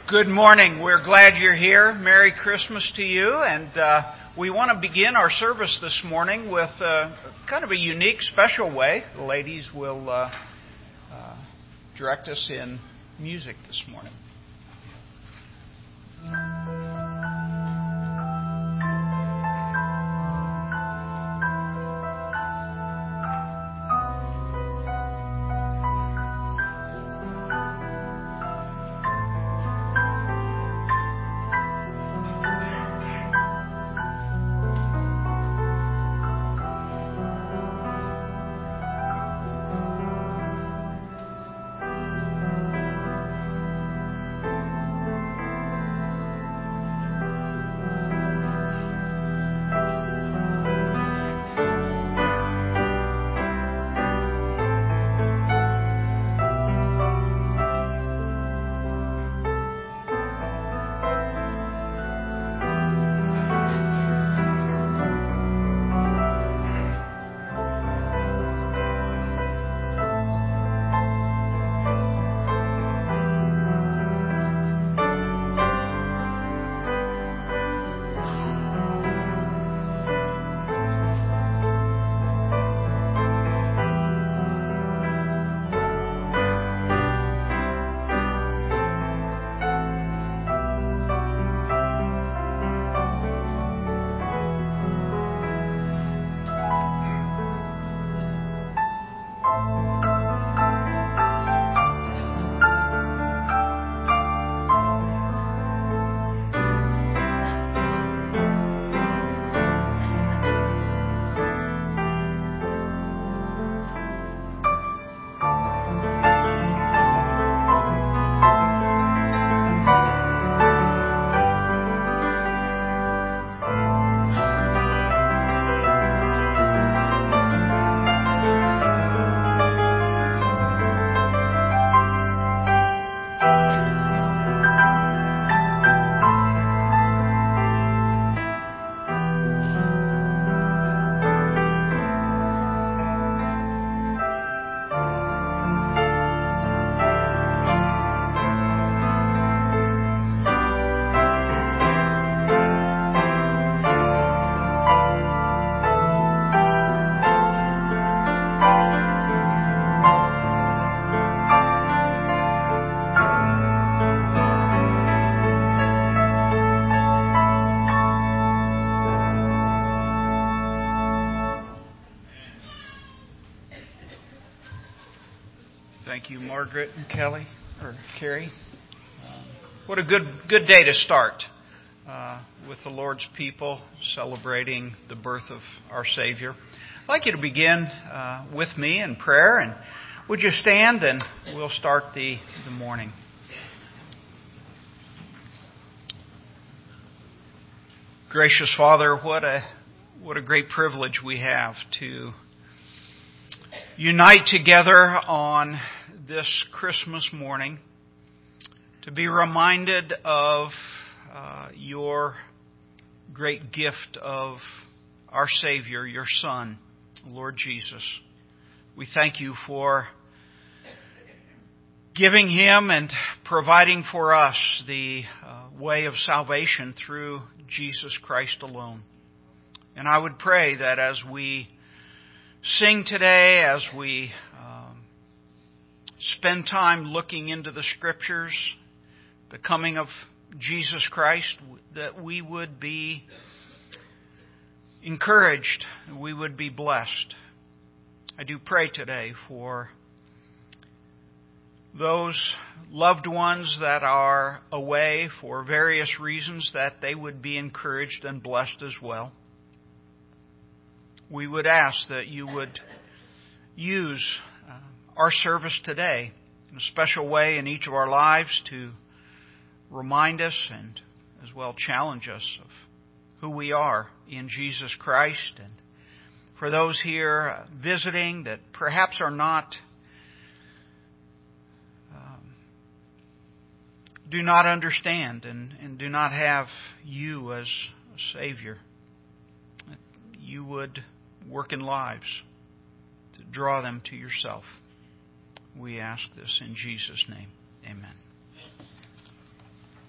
Good morning. We're glad you're here. Merry Christmas to you. And we want to begin our service this morning with kind of a unique, special way. The ladies will direct us in music this morning. Thank you, Margaret and Carrie. What a good day to start with the Lord's people celebrating the birth of our Savior. I'd like you to begin with me in prayer, and would you stand and we'll start the morning. Gracious Father, what a great privilege we have to unite together on this Christmas morning to be reminded of your great gift of our Savior, your Son, Lord Jesus. We thank you for giving Him and providing for us the way of salvation through Jesus Christ alone. And I would pray that as we sing today, as we spend time looking into the Scriptures, the coming of Jesus Christ, that we would be encouraged, we would be blessed. I do pray today for those loved ones that are away for various reasons, that they would be encouraged and blessed as well. We would ask that you would use our service today in a special way in each of our lives to remind us and as well challenge us of who we are in Jesus Christ. And for those here visiting that perhaps are not, do not understand and do not have you as a Savior, that you would work in lives to draw them to yourself. We ask this in Jesus' name. Amen.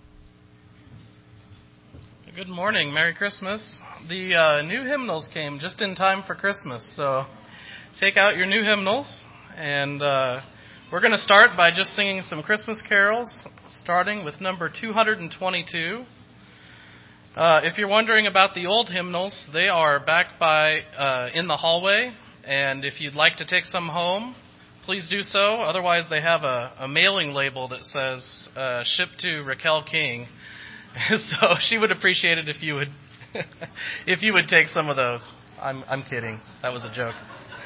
Good morning. Merry Christmas. The new hymnals came just in time for Christmas, so take out your new hymnals, and we're going to start by just singing some Christmas carols, starting with number 222. If you're wondering about the old hymnals, they are back by in the hallway, and if you'd like to take some home, please do so. Otherwise, they have a mailing label that says "Shipped to Raquel King." So she would appreciate it if you would if you would take some of those. I'm kidding. That was a joke.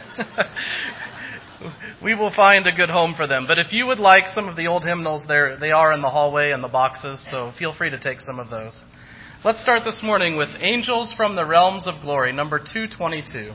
We will find a good home for them. But if you would like some of the old hymnals, they are in the hallway and the boxes, so feel free to take some of those. Let's start this morning with Angels from the Realms of Glory, number 222.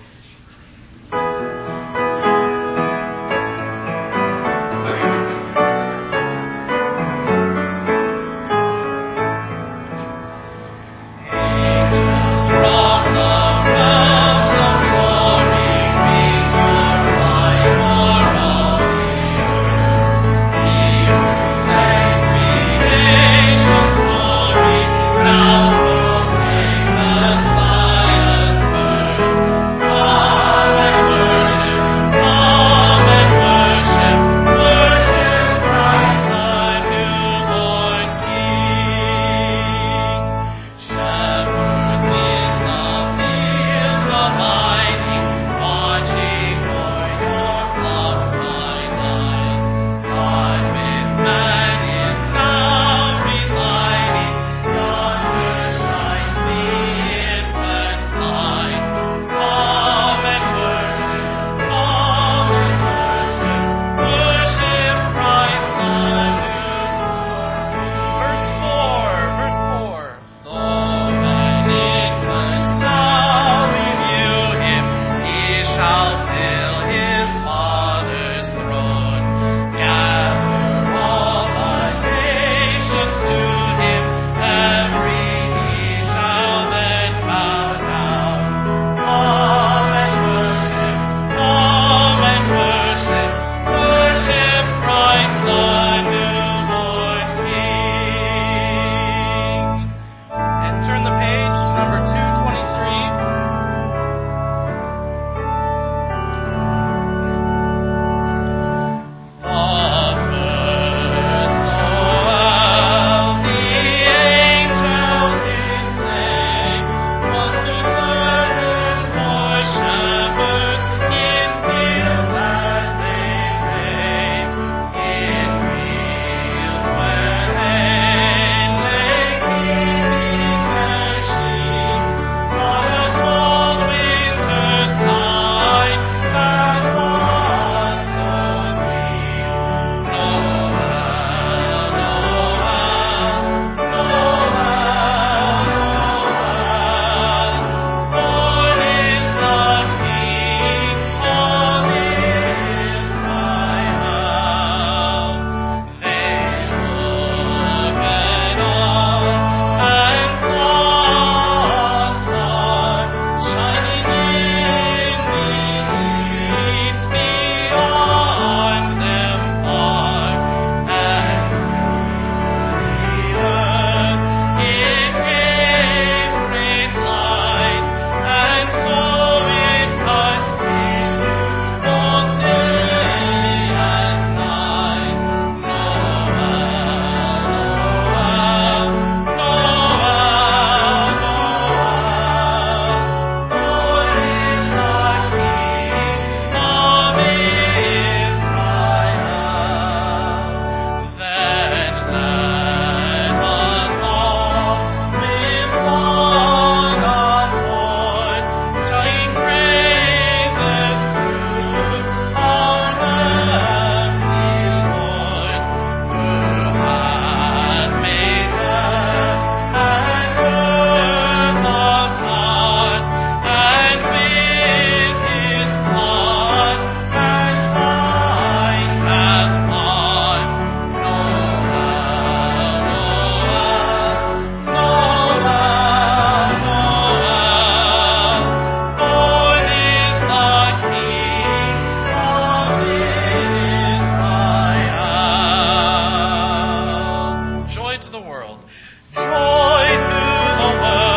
Joy to the world. Joy to the world.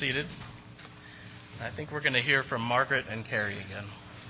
seated. I think we're going to hear from Margaret and Carrie again.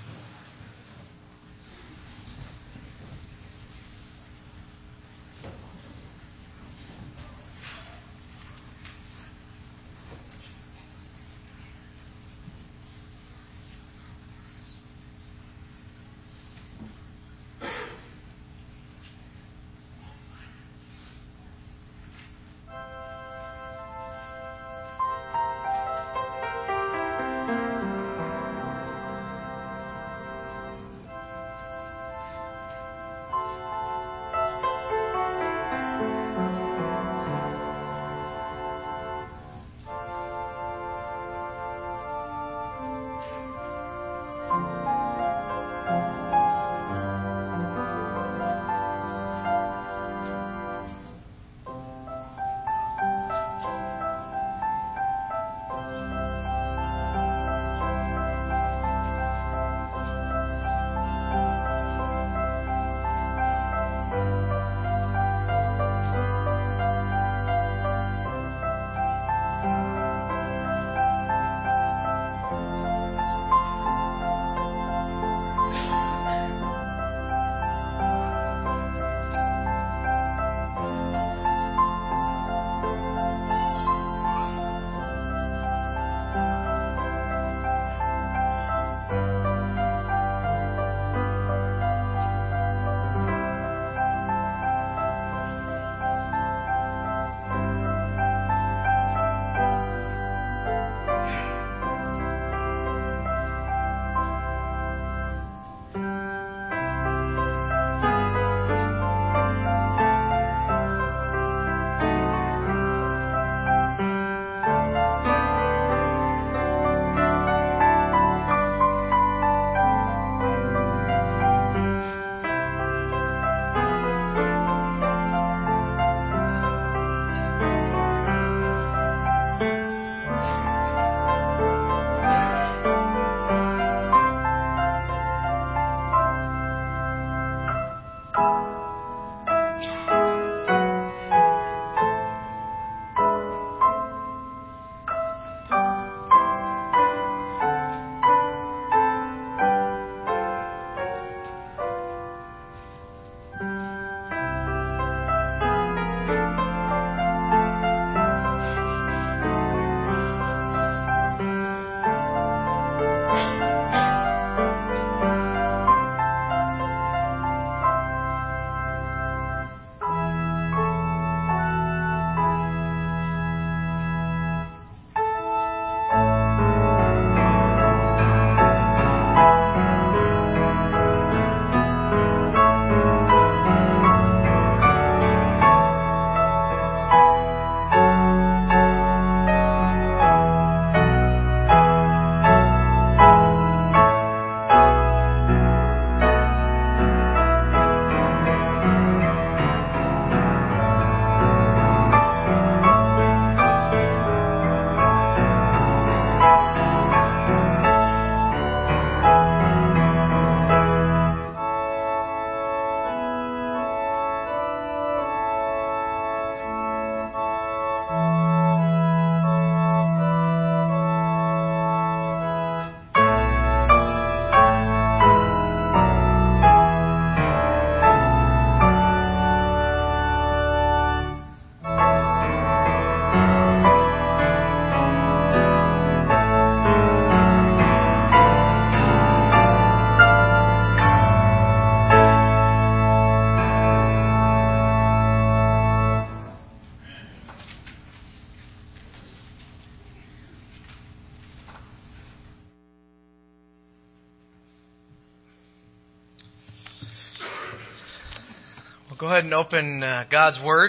Go ahead and open God's Word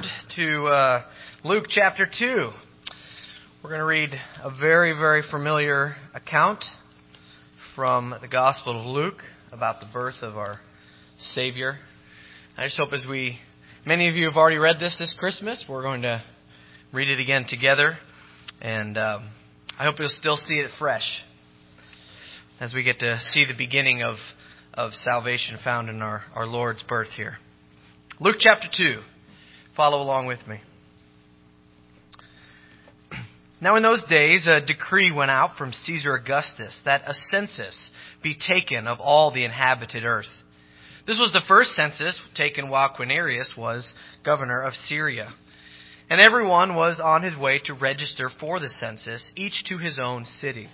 to Luke chapter 2. We're going to read a very, very familiar account from the Gospel of Luke about the birth of our Savior. I just hope many of you have already read this Christmas, we're going to read it again together. And I hope you'll still see it fresh as we get to see the beginning of salvation found in our Lord's birth here. Luke chapter 2. Follow along with me. Now in those days a decree went out from Caesar Augustus that a census be taken of all the inhabited earth. This was the first census taken while Quirinius was governor of Syria. And everyone was on his way to register for the census, each to his own city.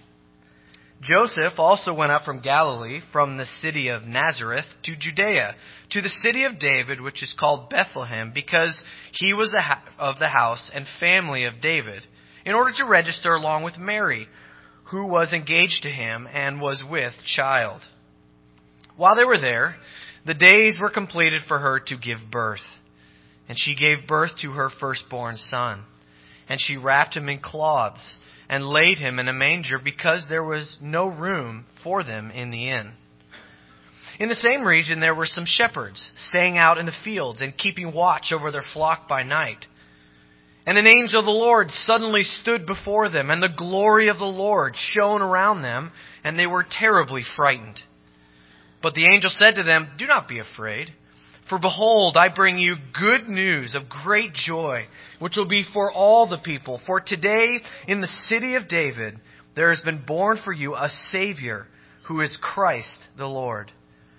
Joseph also went up from Galilee, from the city of Nazareth to Judea, to the city of David, which is called Bethlehem, because he was of the house and family of David, in order to register along with Mary, who was engaged to him and was with child. While they were there, the days were completed for her to give birth. And she gave birth to her firstborn son. And she wrapped him in cloths and laid him in a manger, because there was no room for them in the inn. In the same region there were some shepherds staying out in the fields and keeping watch over their flock by night. And an angel of the Lord suddenly stood before them, and the glory of the Lord shone around them, and they were terribly frightened. But the angel said to them, "Do not be afraid, for behold, I bring you good news of great joy, which will be for all the people. For today in the city of David there has been born for you a Savior, who is Christ the Lord.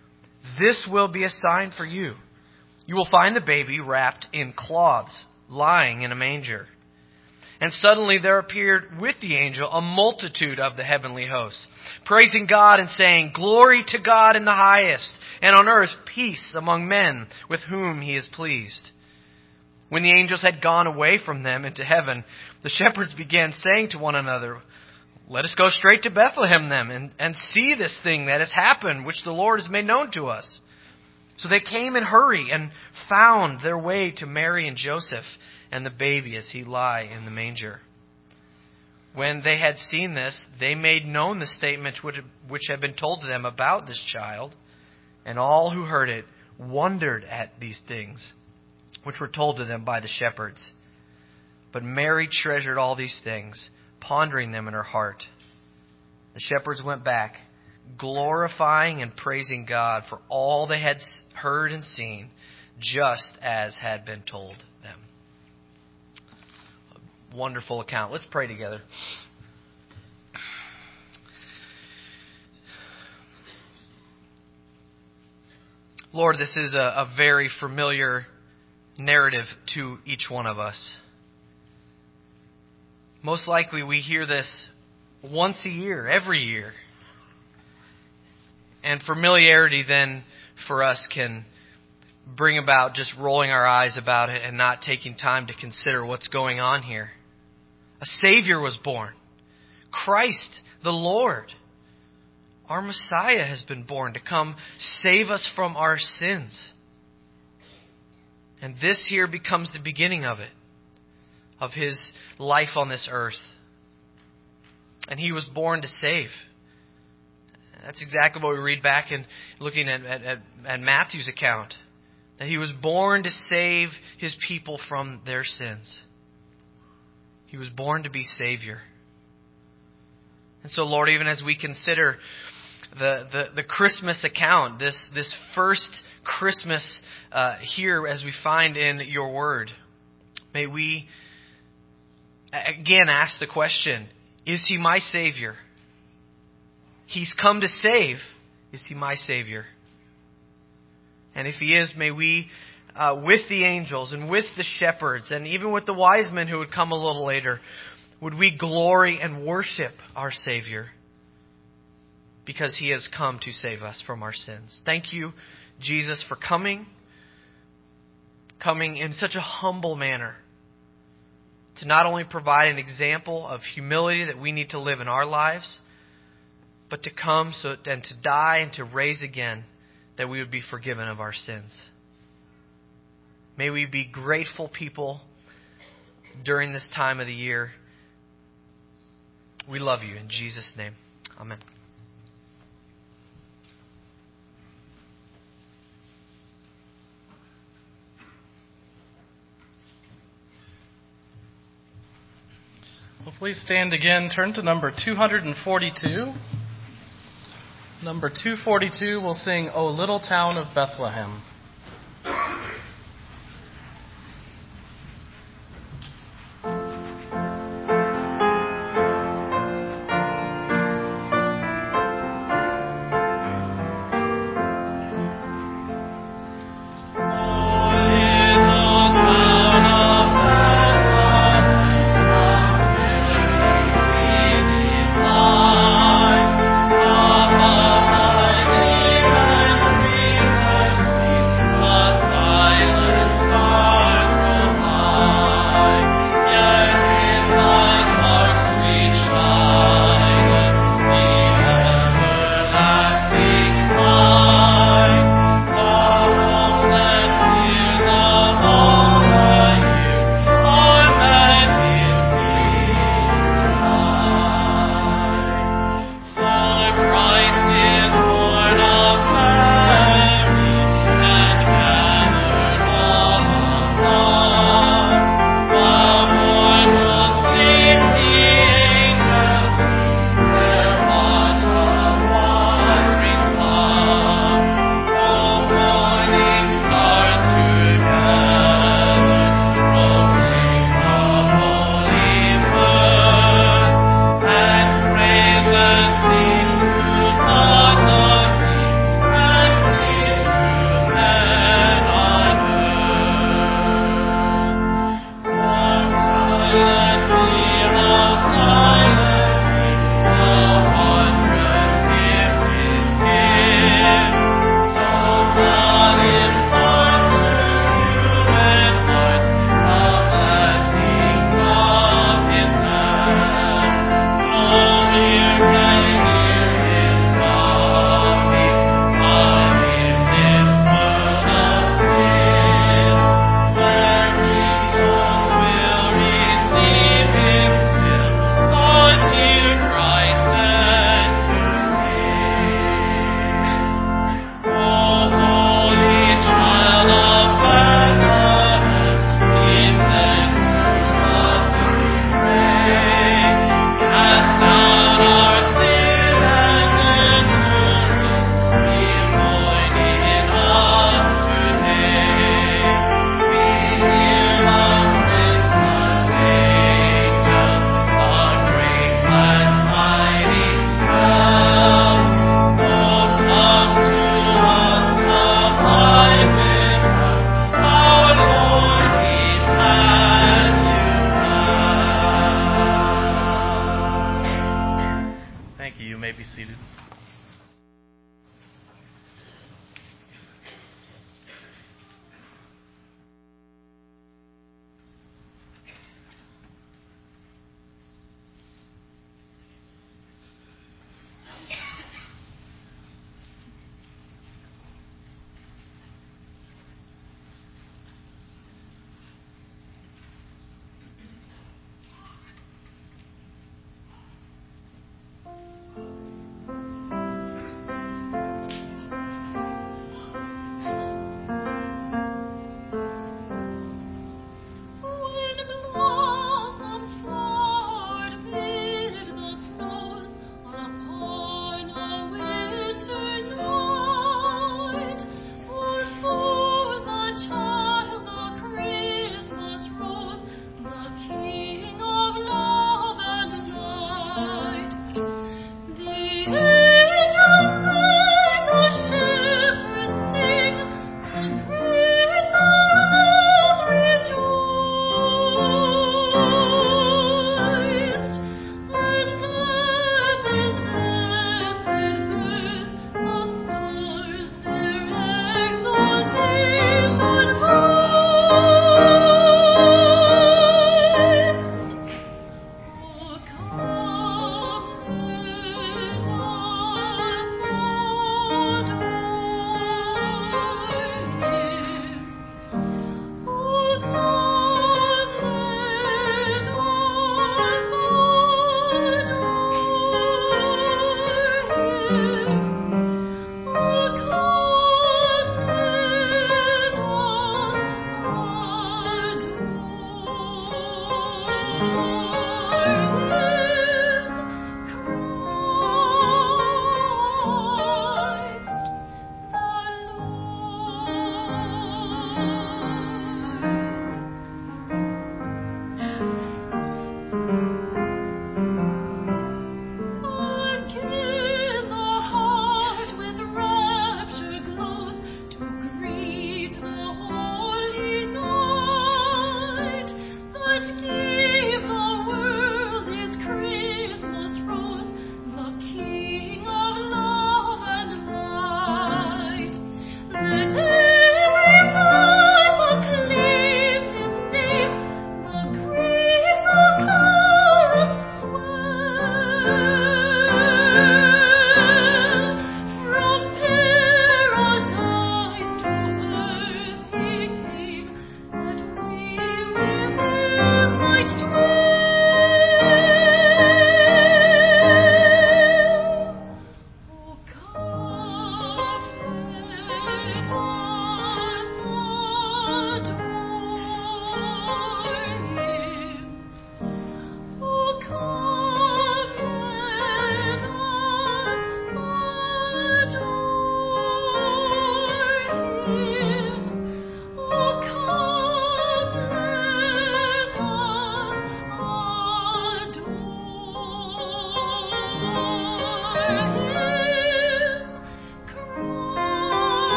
This will be a sign for you. You will find the baby wrapped in cloths, lying in a manger." And suddenly there appeared with the angel a multitude of the heavenly hosts, praising God and saying, "Glory to God in the highest, and on earth peace among men with whom he is pleased." When the angels had gone away from them into heaven, the shepherds began saying to one another, "Let us go straight to Bethlehem then, and see this thing that has happened, which the Lord has made known to us." So they came in hurry and found their way to Mary and Joseph and the baby as he lay in the manger. When they had seen this, they made known the statement which had been told to them about this child. And all who heard it wondered at these things which were told to them by the shepherds. But Mary treasured all these things, pondering them in her heart. The shepherds went back, glorifying and praising God for all they had heard and seen, just as had been told them. A wonderful account. Let's pray together. Lord, this is a very familiar narrative to each one of us. Most likely we hear this once a year, every year. And familiarity then for us can bring about just rolling our eyes about it and not taking time to consider what's going on here. A Savior was born. Christ the Lord. Our Messiah has been born to come save us from our sins. And this here becomes the beginning of it, of His life on this earth. And He was born to save. That's exactly what we read back in looking at Matthew's account. That He was born to save His people from their sins. He was born to be Savior. And so, Lord, even as we consider the Christmas account, this first Christmas here as we find in Your Word, may we again ask the question, is He my Savior? He's come to save. Is He my Savior? And if He is, may we, with the angels and with the shepherds and even with the wise men who would come a little later, would we glory and worship our Savior because He has come to save us from our sins. Thank You, Jesus, for coming in such a humble manner to not only provide an example of humility that we need to live in our lives, but to come and to die and to raise again, that we would be forgiven of our sins. May we be grateful people during this time of the year. We love You in Jesus' name. Amen. Well, please stand again. Turn to number 242. Number 242 will sing, "O Little Town of Bethlehem."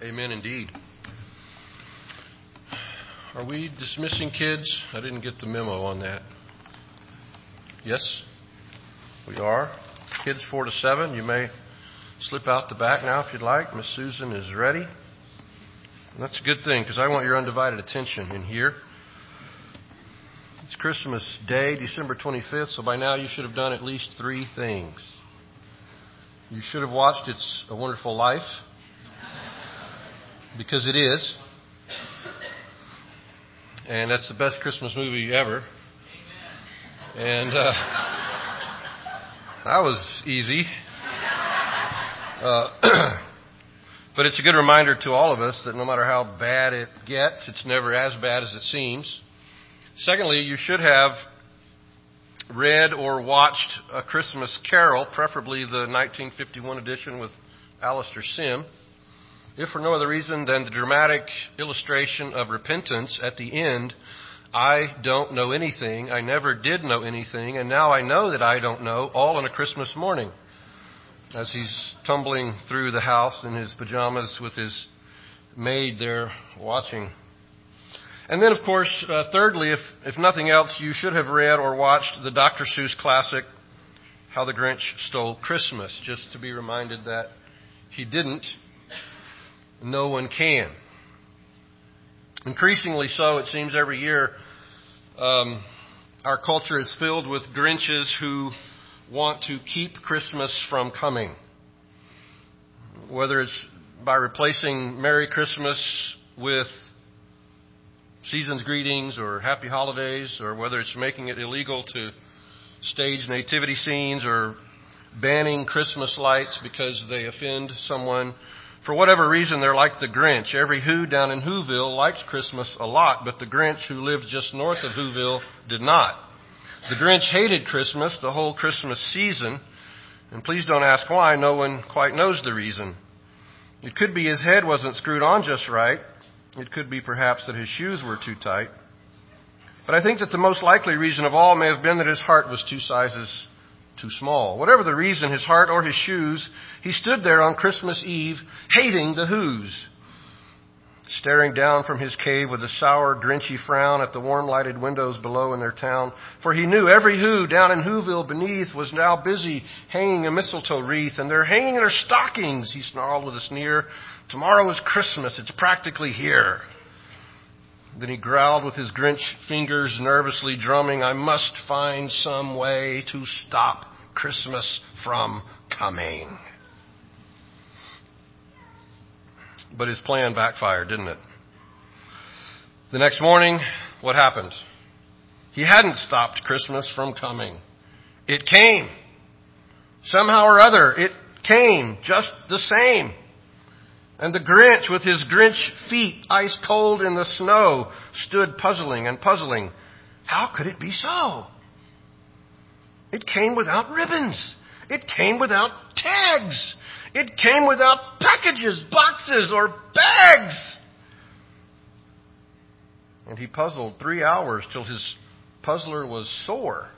Amen indeed. Are we dismissing kids? I didn't get the memo on that. Yes, we are. Kids 4 to 7, you may slip out the back now if you'd like. Miss Susan is ready. And that's a good thing because I want your undivided attention in here. It's Christmas Day, December 25th, so by now you should have done at least 3 things. You should have watched It's a Wonderful Life, because it is. And that's the best Christmas movie ever. And that was easy. But it's a good reminder to all of us that no matter how bad it gets, it's never as bad as it seems. Secondly, you should have read or watched A Christmas Carol, preferably the 1951 edition with Alistair Sim. If for no other reason than the dramatic illustration of repentance at the end, I don't know anything, I never did know anything, and now I know that I don't know, all on a Christmas morning, as he's tumbling through the house in his pajamas with his maid there watching. And then, of course, thirdly, if nothing else, you should have read or watched the Dr. Seuss classic, How the Grinch Stole Christmas, just to be reminded that he didn't. No one can. Increasingly so, it seems, every year, our culture is filled with Grinches who want to keep Christmas from coming. Whether it's by replacing Merry Christmas with Season's Greetings or Happy Holidays, or whether it's making it illegal to stage nativity scenes or banning Christmas lights because they offend someone. For whatever reason, they're like the Grinch. Every Who down in Whoville liked Christmas a lot, but the Grinch who lived just north of Whoville did not. The Grinch hated Christmas the whole Christmas season, and please don't ask why. No one quite knows the reason. It could be his head wasn't screwed on just right. It could be perhaps that his shoes were too tight. But I think that the most likely reason of all may have been that his heart was 2 sizes too small. Whatever the reason, his heart or his shoes, he stood there on Christmas Eve hating the Whos, staring down from his cave with a sour, grinchy frown at the warm-lighted windows below in their town. For he knew every Who down in Whoville beneath was now busy hanging a mistletoe wreath, and they're hanging their stockings, he snarled with a sneer. Tomorrow is Christmas. It's practically here. Then he growled with his Grinch fingers nervously drumming, I must find some way to stop Christmas from coming. But his plan backfired, didn't it? The next morning, what happened? He hadn't stopped Christmas from coming. It came. Somehow or other, it came just the same. And the Grinch, with his Grinch feet ice cold in the snow, stood puzzling and puzzling. How could it be so? It came without ribbons. It came without tags. It came without packages, boxes, or bags. And he puzzled 3 hours till his puzzler was sore.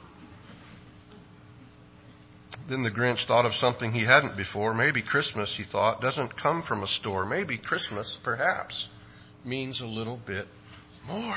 Then the Grinch thought of something he hadn't before. Maybe Christmas, he thought, doesn't come from a store. Maybe Christmas, perhaps, means a little bit more.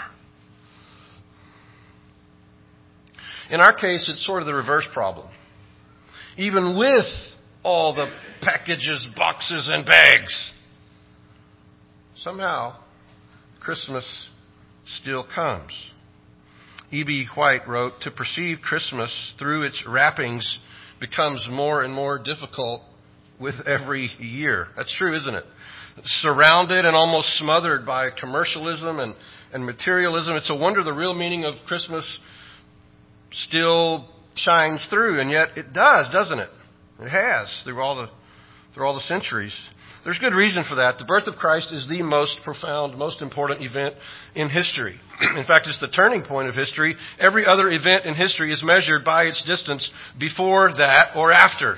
In our case, it's sort of the reverse problem. Even with all the packages, boxes, and bags, somehow Christmas still comes. E.B. White wrote, to perceive Christmas through its wrappings becomes more and more difficult with every year. That's true, isn't it? Surrounded and almost smothered by commercialism and materialism. It's a wonder the real meaning of Christmas still shines through, and yet it does, doesn't it? It has through all the centuries. There's good reason for that. The birth of Christ is the most profound, most important event in history. In fact, it's the turning point of history. Every other event in history is measured by its distance before that or after.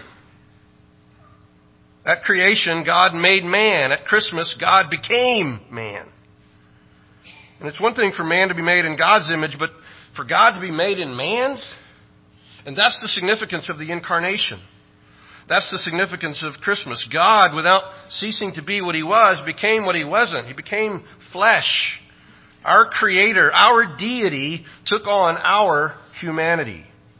At creation, God made man. At Christmas, God became man. And it's one thing for man to be made in God's image, but for God to be made in man's? And that's the significance of the incarnation. That's the significance of Christmas. God, without ceasing to be what He was, became what He wasn't. He became flesh. Our Creator, our deity, took on our humanity.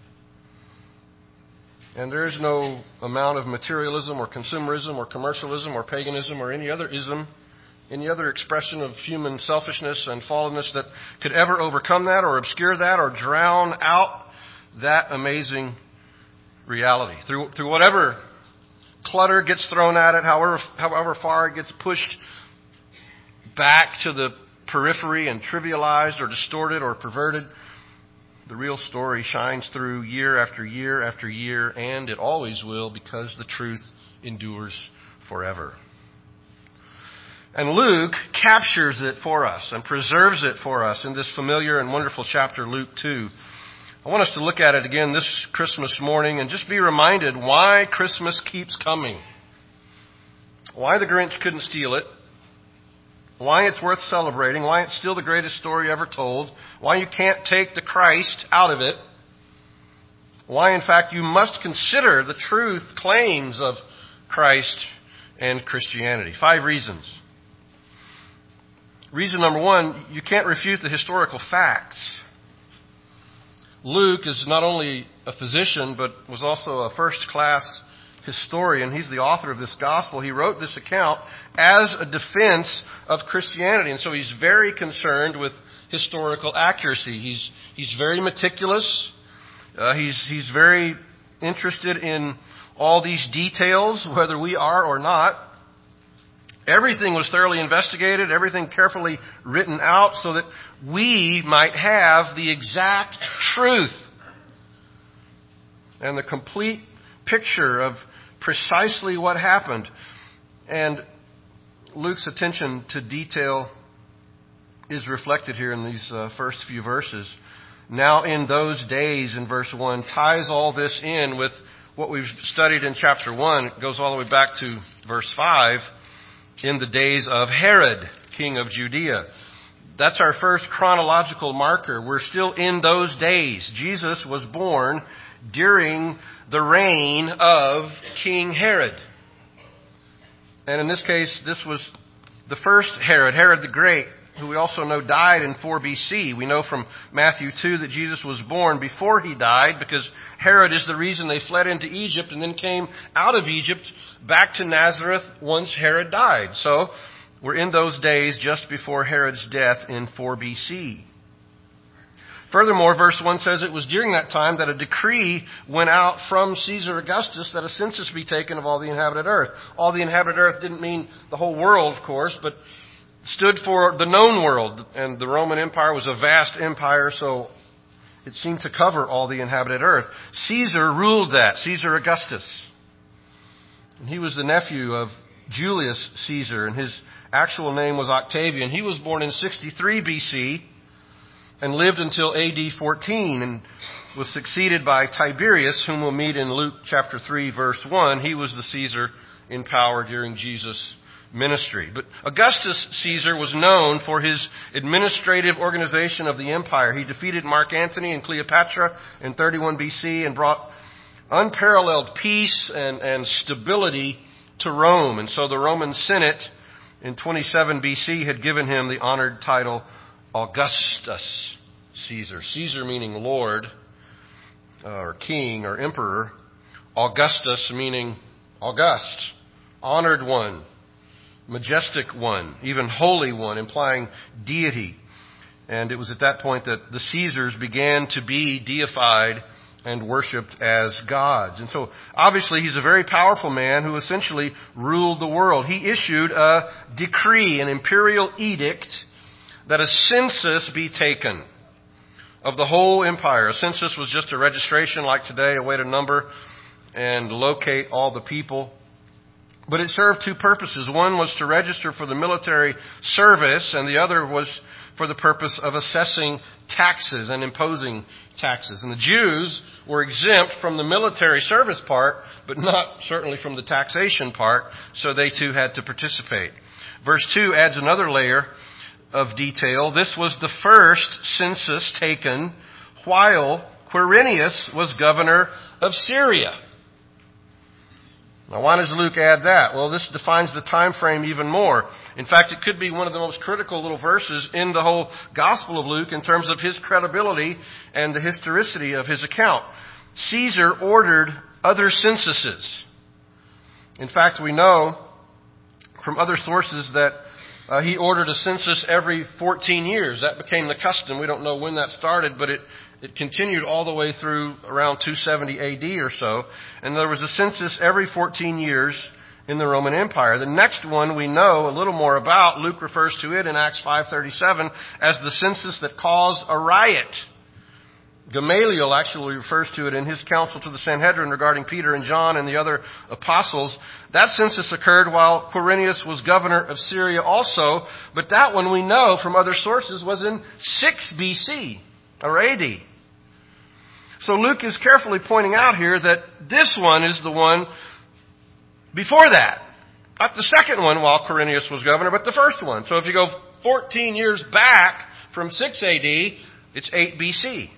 And there is no amount of materialism or consumerism or commercialism or paganism or any other ism, any other expression of human selfishness and fallenness that could ever overcome that or obscure that or drown out that amazing reality. Through whatever clutter gets thrown at it, however far it gets pushed back to the periphery and trivialized or distorted or perverted, the real story shines through year after year after year, and it always will, because the truth endures forever. And Luke captures it for us and preserves it for us in this familiar and wonderful chapter, Luke 2. I want us to look at it again this Christmas morning and just be reminded why Christmas keeps coming. Why the Grinch couldn't steal it. Why it's worth celebrating. Why it's still the greatest story ever told. Why you can't take the Christ out of it. Why, in fact, you must consider the truth claims of Christ and Christianity. 5 reasons. Reason number 1, you can't refute the historical facts. Luke is not only a physician, but was also a first-class historian. He's the author of this gospel. He wrote this account as a defense of Christianity, and so he's very concerned with historical accuracy. He's very meticulous. He's very interested in all these details, whether we are or not. Everything was thoroughly investigated, everything carefully written out so that we might have the exact truth and the complete picture of precisely what happened. And Luke's attention to detail is reflected here in these first few verses. Now in those days, in verse 1, ties all this in with what we've studied in chapter 1. It goes all the way back to verse 5. In the days of Herod, king of Judea. That's our first chronological marker. We're still in those days. Jesus was born during the reign of King Herod. And in this case, this was the first Herod, Herod the Great, who we also know died in 4 BC. We know from Matthew 2 that Jesus was born before he died, because Herod is the reason they fled into Egypt and then came out of Egypt back to Nazareth once Herod died. So we're in those days just before Herod's death in 4 BC. Furthermore, verse 1 says it was during that time that a decree went out from Caesar Augustus that a census be taken of all the inhabited earth. All the inhabited earth didn't mean the whole world, of course, but stood for the known world. And the Roman Empire was a vast empire, so it seemed to cover all the inhabited earth. Caesar ruled that, Caesar Augustus. And he was the nephew of Julius Caesar, and his actual name was Octavian. He was born in 63 BC and lived until AD 14 and was succeeded by Tiberius, whom we'll meet in Luke chapter 3, verse 1. He was the Caesar in power during Jesus' ministry. But Augustus Caesar was known for his administrative organization of the empire. He defeated Mark Antony and Cleopatra in 31 BC and brought unparalleled peace and stability to Rome. And so the Roman Senate in 27 BC had given him the honored title Augustus Caesar. Caesar meaning Lord or King or Emperor. Augustus meaning august, honored one, majestic one, even holy one, implying deity. And it was at that point that the Caesars began to be deified and worshipped as gods. And so, obviously, he's a very powerful man who essentially ruled the world. He issued a decree, an imperial edict, that a census be taken of the whole empire. A census was just a registration like today, a way to number and locate all the people. But it served 2 purposes. One was to register for the military service, and the other was for the purpose of assessing taxes and imposing taxes. And the Jews were exempt from the military service part, but not certainly from the taxation part, so they too had to participate. Verse 2 adds another layer of detail. This was the first census taken while Quirinius was governor of Syria. Now, why does Luke add that? Well, this defines the time frame even more. In fact, it could be one of the most critical little verses in the whole Gospel of Luke in terms of his credibility and the historicity of his account. Caesar ordered other censuses. In fact, we know from other sources that he ordered a census every 14 years. That became the custom. We don't know when that started, but it continued all the way through around 270 AD or so. And there was a census every 14 years in the Roman Empire. The next one we know a little more about. Luke refers to it in Acts 5:37 as the census that caused a riot. Gamaliel actually refers to it in his counsel to the Sanhedrin regarding Peter and John and the other apostles. That census occurred while Quirinius was governor of Syria also, but that one we know from other sources was in 6 BC or AD. So Luke is carefully pointing out here that this one is the one before that. Not the second one while Quirinius was governor, but the first one. So if you go 14 years back from 6 AD, it's 8 BC.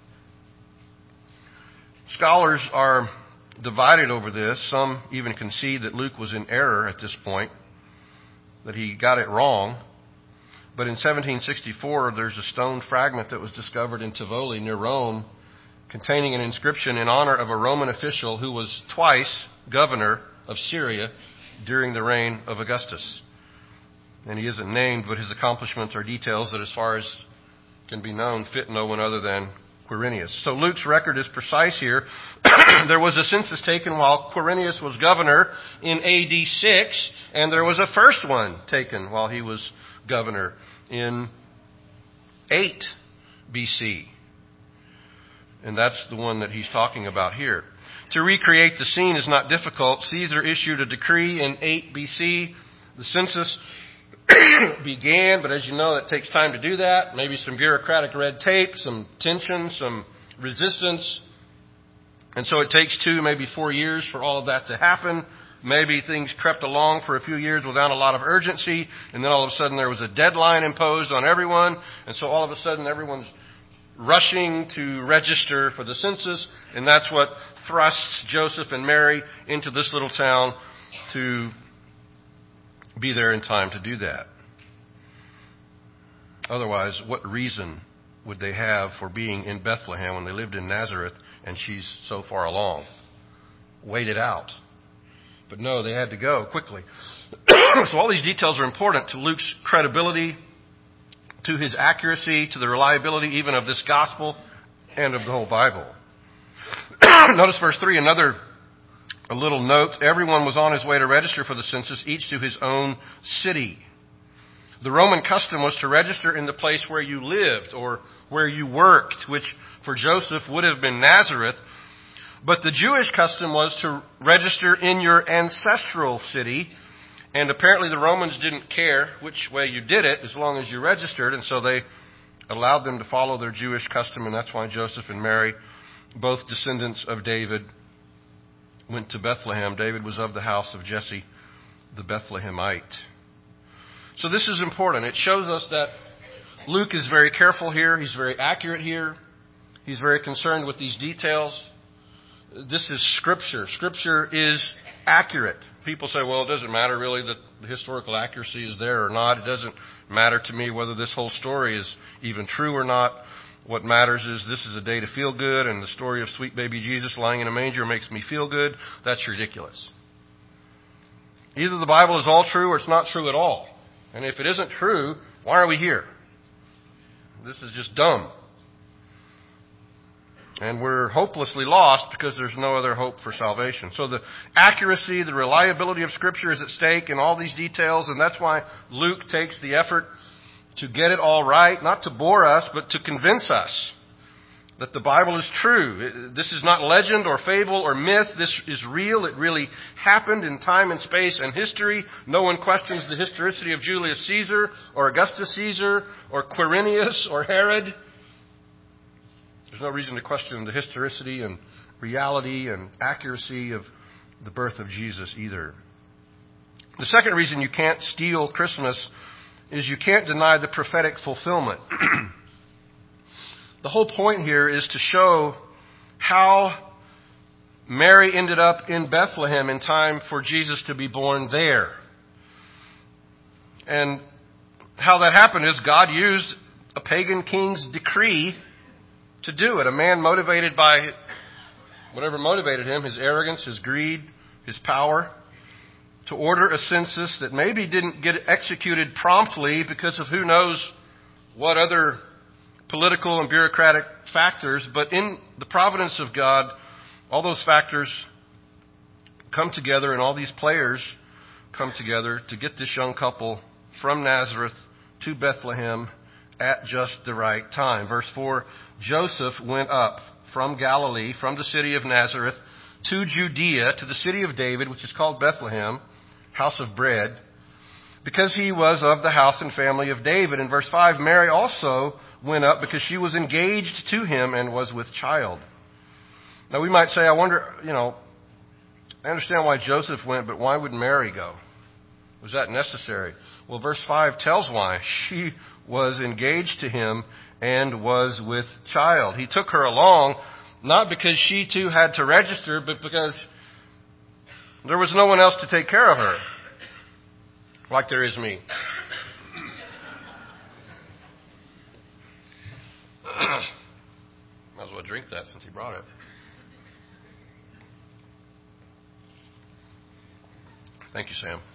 Scholars are divided over this. Some even concede that Luke was in error at this point, that he got it wrong. But in 1764, there's a stone fragment that was discovered in Tivoli near Rome containing an inscription in honor of a Roman official who was twice governor of Syria during the reign of Augustus. And he isn't named, but his accomplishments are details that, as far as can be known, fit no one other than Quirinius. So Luke's record is precise here. There was a census taken while Quirinius was governor in AD 6, and there was a first one taken while he was governor in 8 BC. And that's the one that he's talking about here. To recreate the scene is not difficult. Caesar issued a decree in 8 BC. The census began, but as you know, it takes time to do that. Maybe some bureaucratic red tape, some tension, some resistance. And so it takes 2, maybe 4 years for all of that to happen. Maybe things crept along for a few years without a lot of urgency, and then all of a sudden there was a deadline imposed on everyone, and so all of a sudden everyone's rushing to register for the census, and that's what thrusts Joseph and Mary into this little town to be there in time to do that. Otherwise, what reason would they have for being in Bethlehem when they lived in Nazareth and she's so far along? Wait it out. But no, they had to go quickly. So all these details are important to Luke's credibility, to his accuracy, to the reliability even of this gospel and of the whole Bible. Notice verse 3, a little note. Everyone was on his way to register for the census, each to his own city. The Roman custom was to register in the place where you lived or where you worked, which for Joseph would have been Nazareth. But the Jewish custom was to register in your ancestral city. And apparently the Romans didn't care which way you did it as long as you registered. And so they allowed them to follow their Jewish custom. And that's why Joseph and Mary, both descendants of David, went to Bethlehem. David was of the house of Jesse, the Bethlehemite. So this is important. It shows us that Luke is very careful here. He's very accurate here. He's very concerned with these details. This is Scripture. Scripture is accurate. People say, well, it doesn't matter really that the historical accuracy is there or not. It doesn't matter to me whether this whole story is even true or not. What matters is this is a day to feel good, and the story of sweet baby Jesus lying in a manger makes me feel good. That's ridiculous. Either the Bible is all true or it's not true at all. And if it isn't true, why are we here? This is just dumb. And we're hopelessly lost because there's no other hope for salvation. So the accuracy, the reliability of Scripture is at stake in all these details, and that's why Luke takes the effort to get it all right, not to bore us, but to convince us that the Bible is true. This is not legend or fable or myth. This is real. It really happened in time and space and history. No one questions the historicity of Julius Caesar or Augustus Caesar or Quirinius or Herod. There's no reason to question the historicity and reality and accuracy of the birth of Jesus either. The second reason you can't steal Christmas is you can't deny the prophetic fulfillment. The whole point here is to show how Mary ended up in Bethlehem in time for Jesus to be born there. And how that happened is God used a pagan king's decree to do it. A man motivated by whatever motivated him, his arrogance, his greed, his power, to order a census that maybe didn't get executed promptly because of who knows what other political and bureaucratic factors. But in the providence of God, all those factors come together, and all these players come together to get this young couple from Nazareth to Bethlehem at just the right time. Verse 4, Joseph went up from Galilee, from the city of Nazareth, to Judea, to the city of David, which is called Bethlehem, house of bread, because he was of the house and family of David. In verse 5, Mary also went up because she was engaged to him and was with child. Now we might say, I wonder, I understand why Joseph went, but why would Mary go? Was that necessary? Well, verse 5 tells why. She was engaged to him and was with child. He took her along, not because she too had to register, but because there was no one else to take care of her, like there is me. Might as well drink that since he brought it. Thank you, Sam.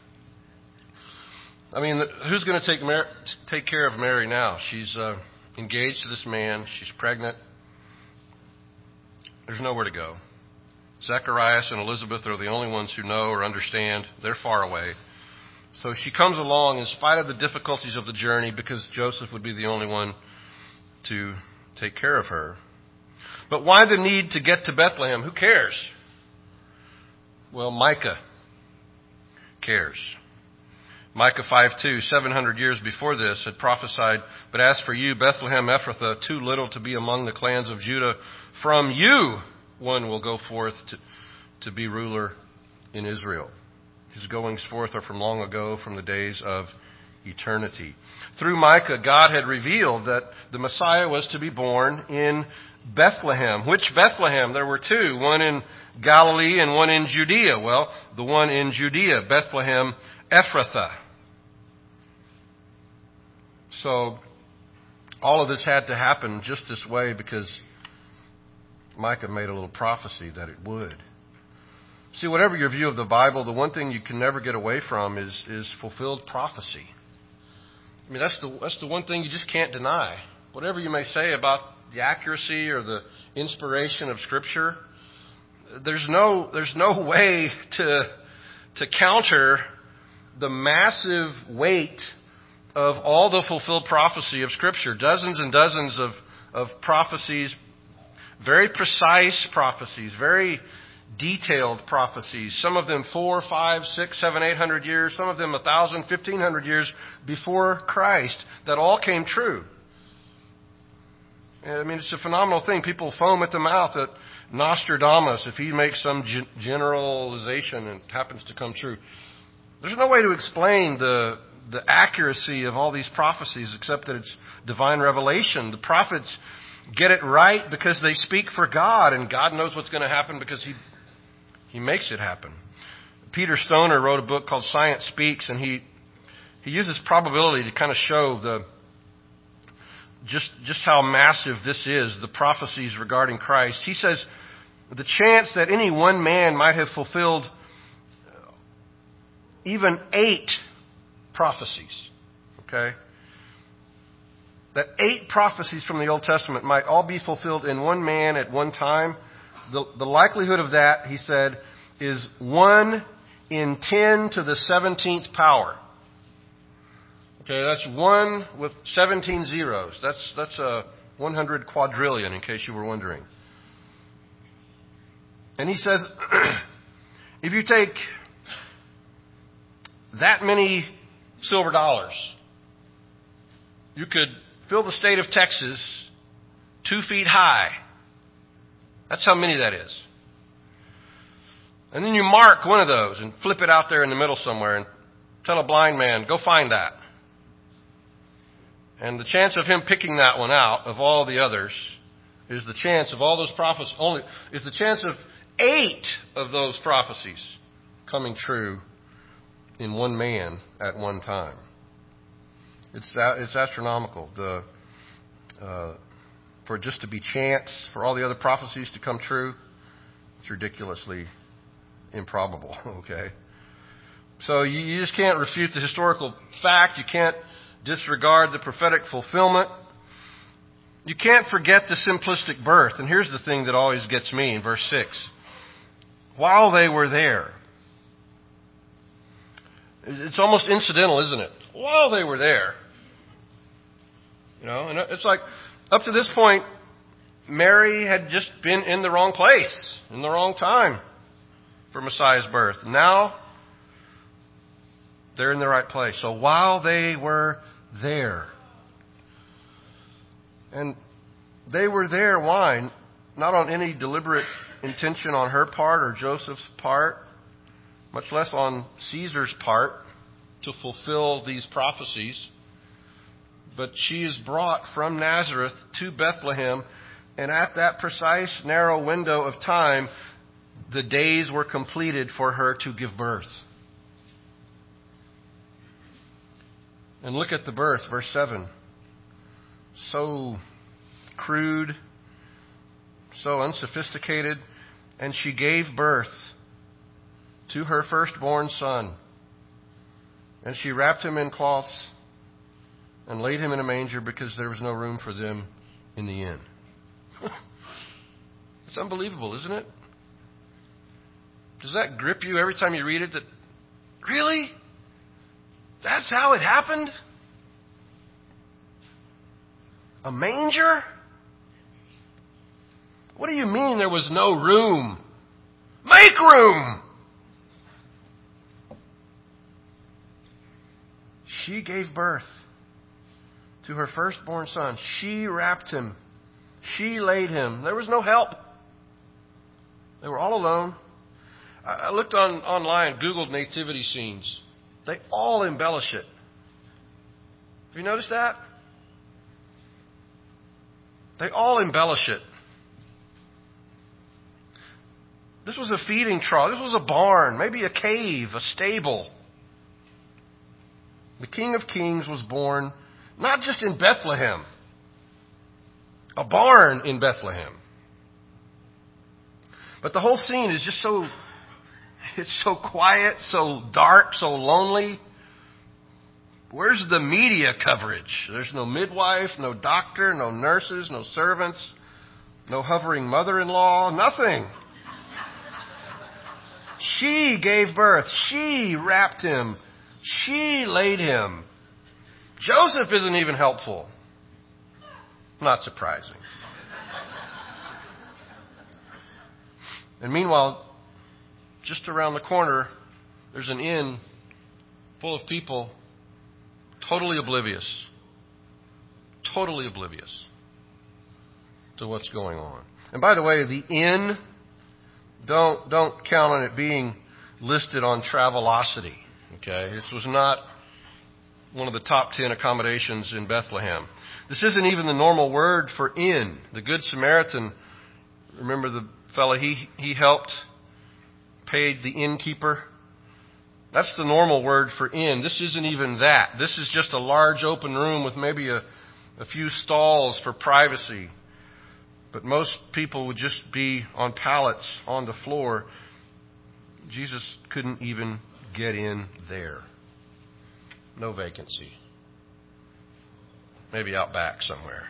I mean, who's going to take care of Mary now? She's engaged to this man. She's pregnant. There's nowhere to go. Zacharias and Elizabeth are the only ones who know or understand. They're far away. So she comes along in spite of the difficulties of the journey because Joseph would be the only one to take care of her. But why the need to get to Bethlehem? Who cares? Well, Micah cares. Micah 5:2, 700 years before this, had prophesied, but as for you, Bethlehem Ephrathah, too little to be among the clans of Judah, from you one will go forth to be ruler in Israel. His goings forth are from long ago, from the days of eternity. Through Micah, God had revealed that the Messiah was to be born in Bethlehem. Which Bethlehem? There were two, one in Galilee and one in Judea. Well, the one in Judea, Bethlehem Ephrathah. So all of this had to happen just this way because Micah made a little prophecy that it would. See, whatever your view of the Bible, the one thing you can never get away from is fulfilled prophecy. I mean, that's the one thing you just can't deny. Whatever you may say about the accuracy or the inspiration of Scripture, there's no way to counter the massive weight of all the fulfilled prophecy of Scripture. Dozens and dozens of prophecies, very precise prophecies, very detailed prophecies. Some of them 4, 5, 6, 7, 800 years. Some of them 1,000, 1,500 years before Christ. That all came true. I mean, it's a phenomenal thing. People foam at the mouth at Nostradamus if he makes some generalization and it happens to come true. There's no way to explain the accuracy of all these prophecies except that it's divine revelation. The prophets get it right because they speak for God, and God knows what's going to happen because He makes it happen. Peter Stoner wrote a book called Science Speaks, and he uses probability to kind of show just how massive this is, the prophecies regarding Christ. He says the chance that any one man might have fulfilled even 8 prophecies, okay? That 8 prophecies from the Old Testament might all be fulfilled in one man at one time. The likelihood of that, he said, is 1 in 10 to the 17th power. Okay, that's 1 with 17 zeros. That's a 100 quadrillion, in case you were wondering. And he says, if you take that many silver dollars, you could fill the state of Texas 2 feet high. That's how many that is. And then you mark one of those and flip it out there in the middle somewhere and tell a blind man, go find that. And the chance of him picking that one out of all the others is the chance of all those prophets is the chance of 8 of those prophecies coming true in one man at one time. It's astronomical. For it just to be chance, for all the other prophecies to come true, it's ridiculously improbable, okay? So you just can't refute the historical fact. You can't disregard the prophetic fulfillment. You can't forget the simplistic birth. And here's the thing that always gets me in verse 6. While they were there. It's almost incidental, isn't it? While they were there. You know, and it's like, up to this point, Mary had just been in the wrong place, in the wrong time for Messiah's birth. Now, they're in the right place. So while they were there. And they were there, why? Not on any deliberate intention on her part or Joseph's part, much less on Caesar's part to fulfill these prophecies. But she is brought from Nazareth to Bethlehem, and at that precise, narrow window of time, the days were completed for her to give birth. And look at the birth, verse 7. So crude, so unsophisticated, and she gave birth to her firstborn son. And she wrapped him in cloths and laid him in a manger because there was no room for them in the inn. It's unbelievable, isn't it? Does that grip you every time you read it? That really? That's how it happened? A manger? What do you mean there was no room? Make room! She gave birth to her firstborn son. She wrapped him. She laid him. There was no help. They were all alone. I looked online, Googled nativity scenes. They all embellish it. Have you noticed that? They all embellish it. This was a feeding trough. This was a barn, maybe a cave, a stable. The King of Kings was born not just in Bethlehem, a barn in Bethlehem. But the whole scene is just it's so quiet, so dark, so lonely. Where's the media coverage? There's no midwife, no doctor, no nurses, no servants, no hovering mother-in-law, nothing. She gave birth. She wrapped him. She laid him. Joseph isn't even helpful. Not surprising. And meanwhile, just around the corner, there's an inn full of people totally oblivious to what's going on. And by the way, the inn, don't count on it being listed on Travelocity. Okay, this was not one of the top 10 accommodations in Bethlehem. This isn't even the normal word for inn. The Good Samaritan, remember the fellow he helped, paid the innkeeper? That's the normal word for inn. This isn't even that. This is just a large open room with maybe a few stalls for privacy. But most people would just be on pallets on the floor. Jesus couldn't even get in there. No vacancy. Maybe out back somewhere.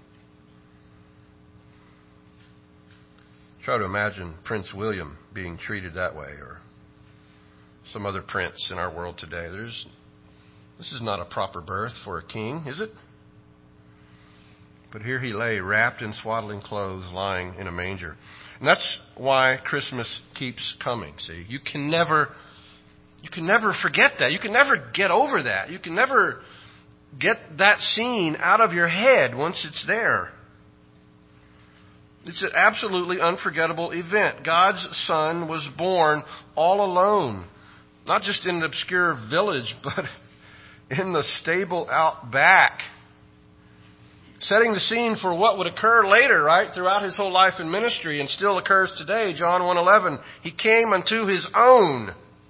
Try to imagine Prince William being treated that way, or some other prince in our world today. This is not a proper birth for a king, is it? But here he lay, wrapped in swaddling clothes, lying in a manger. And that's why Christmas keeps coming, see. You can never forget that. You can never get over that. You can never get that scene out of your head once it's there. It's an absolutely unforgettable event. God's Son was born all alone. Not just in an obscure village, but in the stable out back. setting the scene for what would occur later, right, throughout his whole life and ministry, and still occurs today. John 1:11, he came unto his own.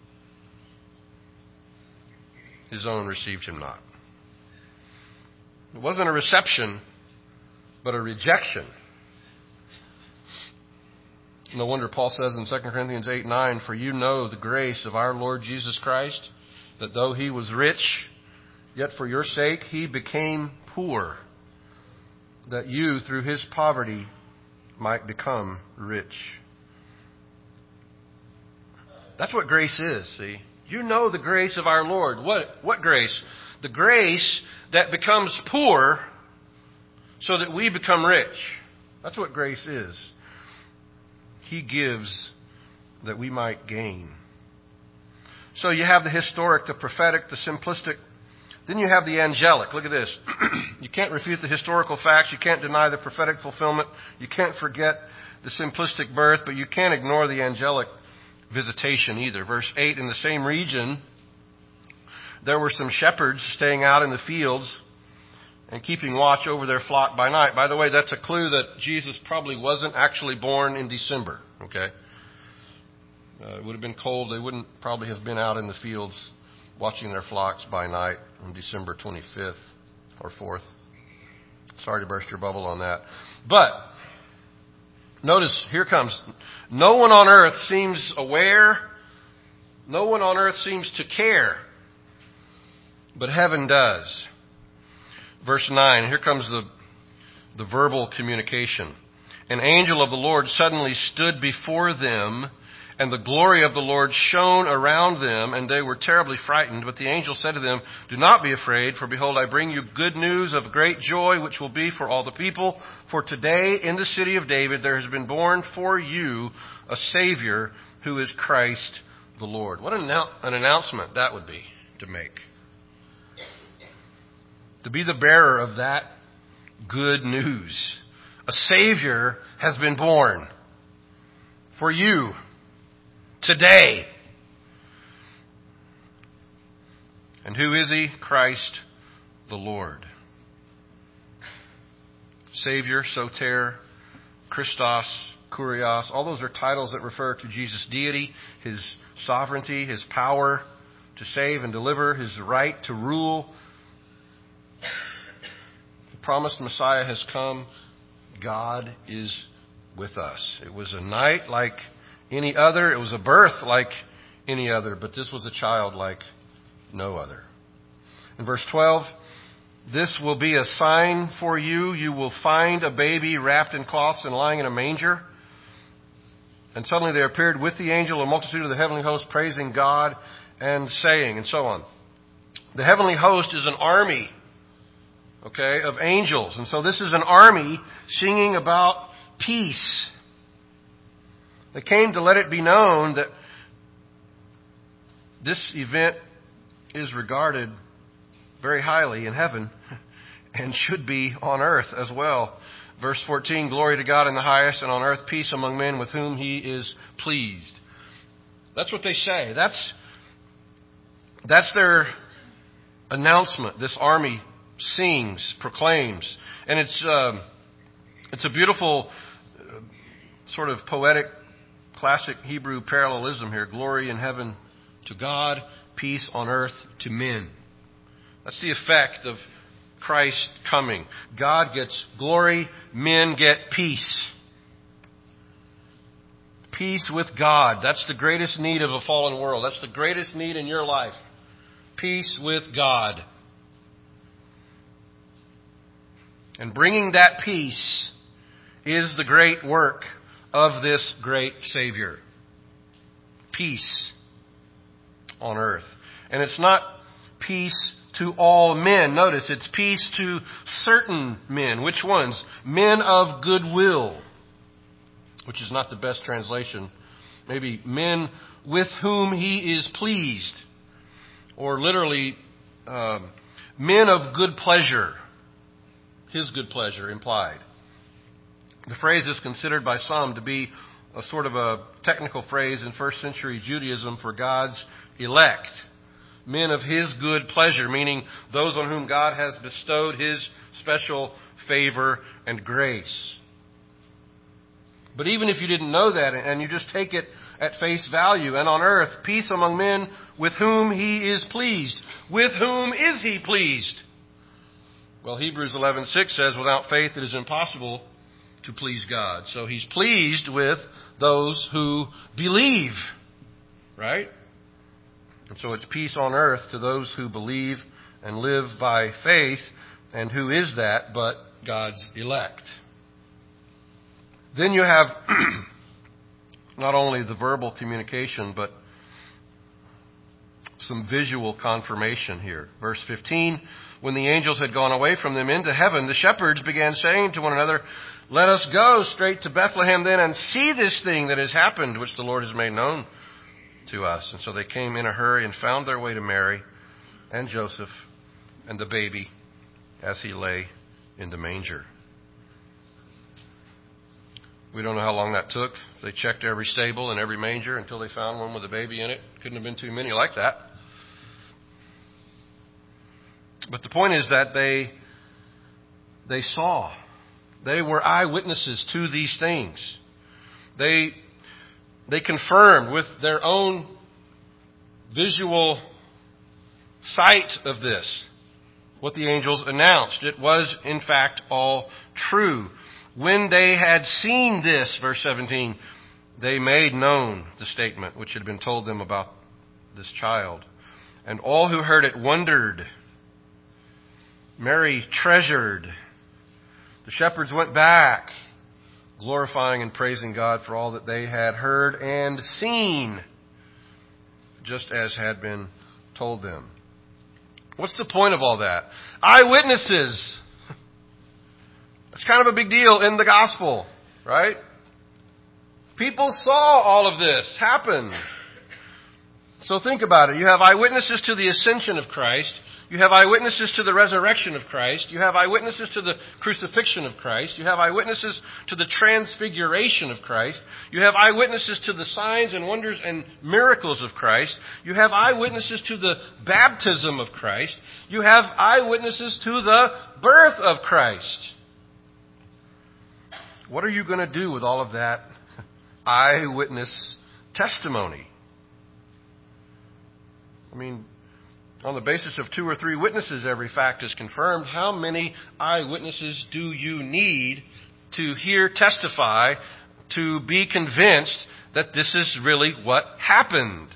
His own received him not. It wasn't a reception, but a rejection. No wonder Paul says in 2 Corinthians 8:9, for you know the grace of our Lord Jesus Christ, that though he was rich, yet for your sake he became poor, that you through his poverty might become rich. That's what grace is, see. You know the grace of our Lord. What grace? The grace that becomes poor so that we become rich. That's what grace is. He gives that we might gain. So you have the historic, the prophetic, the simplistic. Then you have the angelic. Look at this. You can't refute the historical facts. You can't deny the prophetic fulfillment. You can't forget the simplistic birth, but you can't ignore the angelic visitation either. Verse 8, in the same region, there were some shepherds staying out in the fields and keeping watch over their flock by night. By the way, that's a clue that Jesus probably wasn't actually born in December. Okay? It would have been cold. They wouldn't probably have been out in the fields watching their flocks by night on December 25th or 4th. Sorry to burst your bubble on that. But notice, here comes. No one on earth seems aware. No one on earth seems to care. But heaven does. Verse 9, here comes the verbal communication. An angel of the Lord suddenly stood before them, and the glory of the Lord shone around them, and they were terribly frightened. But the angel said to them, do not be afraid, for behold, I bring you good news of great joy, which will be for all the people. For today in the city of David there has been born for you a Savior, who is Christ the Lord. What an announcement that would be to make. To be the bearer of that good news. A Savior has been born for you today. And who is he? Christ the Lord. Savior, Soter, Christos, Kurios. All those are titles that refer to Jesus' deity, his sovereignty, his power to save and deliver, his right to rule. The promised Messiah has come. God is with us. It was a night like any other. It was a birth like any other. But this was a child like no other. In verse 12, this will be a sign for you. You will find a baby wrapped in cloths and lying in a manger. And suddenly there appeared with the angel a multitude of the heavenly host praising God and saying, and so on. The heavenly host is an army, okay, of angels. And so this is an army singing about peace. They came to let it be known that this event is regarded very highly in heaven and should be on earth as well. Verse 14, glory to God in the highest, and on earth peace among men with whom he is pleased. That's what they say. That's their announcement. This army sings, proclaims. And it's a beautiful sort of poetic, classic Hebrew parallelism here. Glory in heaven to God, peace on earth to men. That's the effect of Christ coming. God gets glory, men get peace. Peace with God. That's the greatest need of a fallen world. That's the greatest need in your life. Peace with God. And bringing that peace is the great work of this great Savior. Peace on earth. And it's not peace to all men. Notice, it's peace to certain men. Which ones? Men of goodwill. Which is not the best translation. Maybe men with whom he is pleased. Or literally, men of good pleasure. His good pleasure implied. The phrase is considered by some to be a sort of a technical phrase in first century Judaism for God's elect. men of His good pleasure, meaning those on whom God has bestowed His special favor and grace. But even if you didn't know that and you just take it at face value, and on earth, peace among men with whom He is pleased. With whom is He pleased? Well, Hebrews 11:6 says, without faith it is impossible to please God. So He's pleased with those who believe, right? And so it's peace on earth to those who believe and live by faith. And who is that but God's elect? Then you have not only the verbal communication, but some visual confirmation here. Verse 15, when the angels had gone away from them into heaven, the shepherds began saying to one another, let us go straight to Bethlehem then and see this thing that has happened, which the Lord has made known to us. And so they came in a hurry and found their way to Mary and Joseph and the baby as he lay in the manger. We don't know how long that took. They checked every stable and every manger until they found one with a baby in it. Couldn't have been too many like that. But the point is that they saw. They were eyewitnesses to these things. They confirmed with their own visual sight of this what the angels announced. It was, in fact, all true. When they had seen this, verse 17, they made known the statement which had been told them about this child. And all who heard it wondered. Mary treasured. The shepherds went back, glorifying and praising God for all that they had heard and seen, just as had been told them. What's the point of all that? Eyewitnesses. It's kind of a big deal in the gospel, right? People saw all of this happen. So think about it. You have eyewitnesses to the ascension of Christ. You have eyewitnesses to the resurrection of Christ. You have eyewitnesses to the crucifixion of Christ. You have eyewitnesses to the transfiguration of Christ. You have eyewitnesses to the signs and wonders and miracles of Christ. You have eyewitnesses to the baptism of Christ. You have eyewitnesses to the birth of Christ. What are you going to do with all of that eyewitness testimony? I mean, on the basis of 2 or 3 witnesses, every fact is confirmed. How many eyewitnesses do you need to hear testify to be convinced that this is really what happened?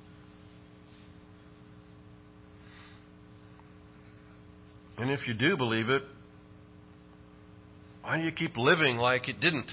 And if you do believe it, why do you keep living like it didn't?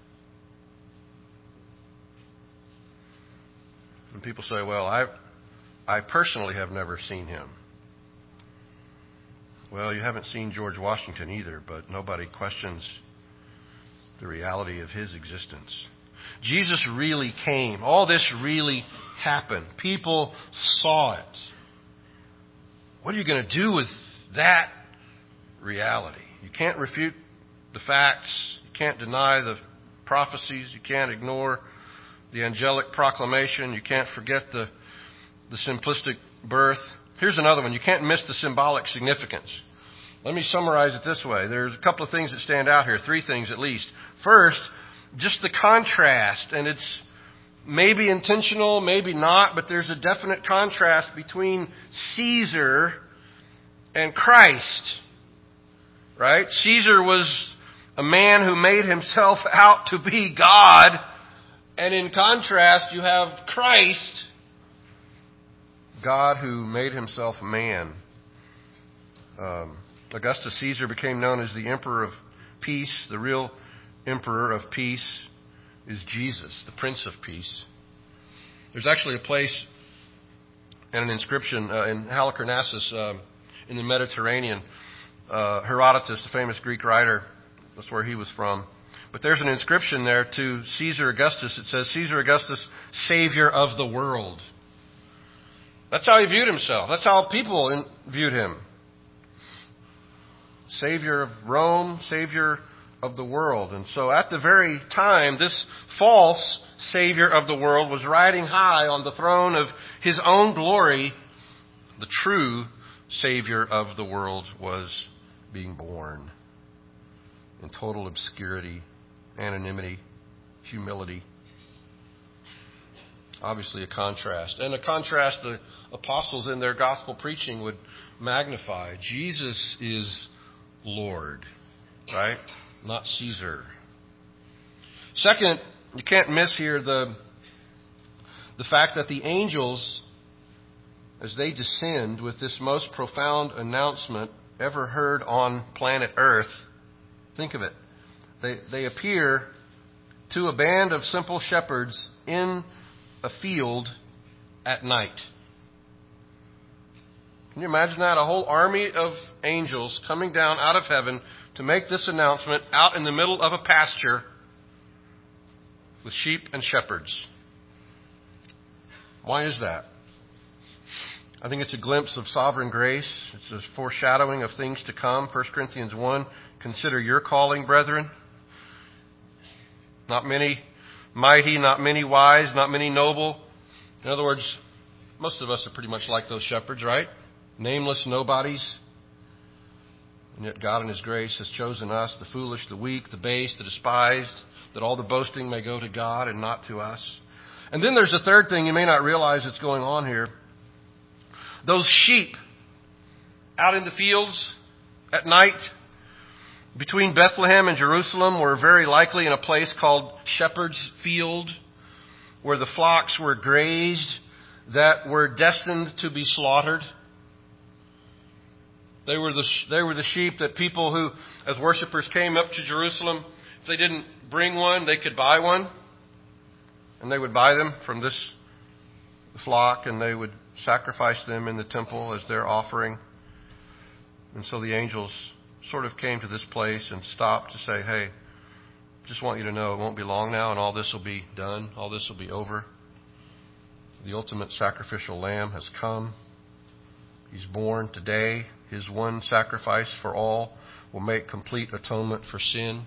And people say, well, I personally have never seen him. Well, you haven't seen George Washington either, but nobody questions the reality of his existence. Jesus really came. All this really happened. People saw it. What are you going to do with that reality? You can't refute the facts. You can't deny the prophecies. You can't ignore the angelic proclamation. You can't forget the simplistic birth. Here's another one. You can't miss the symbolic significance. Let me summarize it this way. There's a couple of things that stand out here, 3 things at least. First, just the contrast, and it's maybe intentional, maybe not, but there's a definite contrast between Caesar and Christ. Right? Caesar was a man who made himself out to be God, and in contrast, you have Christ, God who made himself man. Augustus Caesar became known as the Emperor of Peace. The real Emperor of Peace is Jesus, the Prince of Peace. There's actually a place and an inscription in Halicarnassus in the Mediterranean. Herodotus, the famous Greek writer, that's where he was from. But there's an inscription there to Caesar Augustus. It says, Caesar Augustus, Savior of the world. That's how he viewed himself. That's how people viewed him. Savior of Rome, Savior of the world. And so at the very time, this false Savior of the world was riding high on the throne of his own glory, the true Savior of the world was being born in total obscurity, anonymity, humility. Obviously a contrast. And a contrast the apostles in their gospel preaching would magnify. Jesus is Lord, right? Not Caesar. Second, you can't miss here the fact that the angels, as they descend with this most profound announcement ever heard on planet Earth, think of it. They appear to a band of simple shepherds in a field at night. Can you imagine that? A whole army of angels coming down out of heaven to make this announcement out in the middle of a pasture with sheep and shepherds. Why is that? I think it's a glimpse of sovereign grace. It's a foreshadowing of things to come. 1 Corinthians 1, consider your calling, brethren. Not many mighty, not many wise, not many noble. In other words, most of us are pretty much like those shepherds, right? Nameless nobodies. And yet God in His grace has chosen us, the foolish, the weak, the base, the despised, that all the boasting may go to God and not to us. And then there's a third thing you may not realize that's going on here. Those sheep out in the fields at night between Bethlehem and Jerusalem were very likely in a place called Shepherd's Field, where the flocks were grazed that were destined to be slaughtered. They were the sheep that people who, as worshipers, came up to Jerusalem. If they didn't bring one, they could buy one. And they would buy them from this flock, and they would sacrifice them in the temple as their offering. And so the angels sort of came to this place and stopped to say, hey, just want you to know it won't be long now and all this will be done. All this will be over. The ultimate sacrificial lamb has come. He's born today. His one sacrifice for all will make complete atonement for sin.